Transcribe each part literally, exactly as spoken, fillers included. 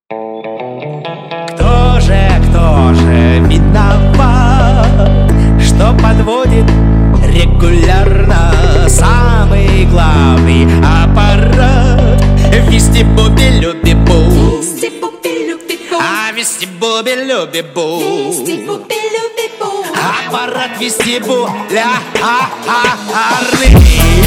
Кто же, кто же виноват, что подводит регулярно самый главный аппарат? Вести-буби-люби-бу, а вести-буби-люби-бу, аппарат вестибулярный.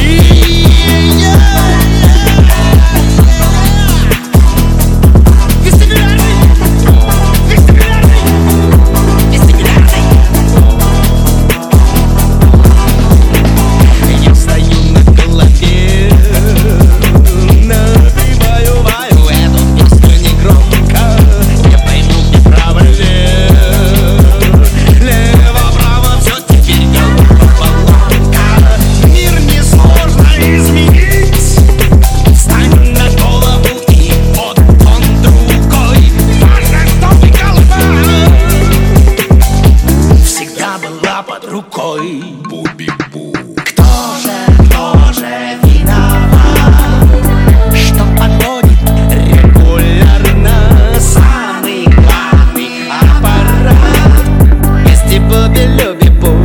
Рукой. Буби-бу. Кто же, кто же виноват, что подводит регулярно самый главный аппарат? Вести-буби-люби-бу,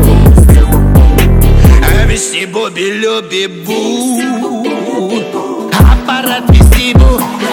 а вести-буби-люби-бу, аппарат вести-бу.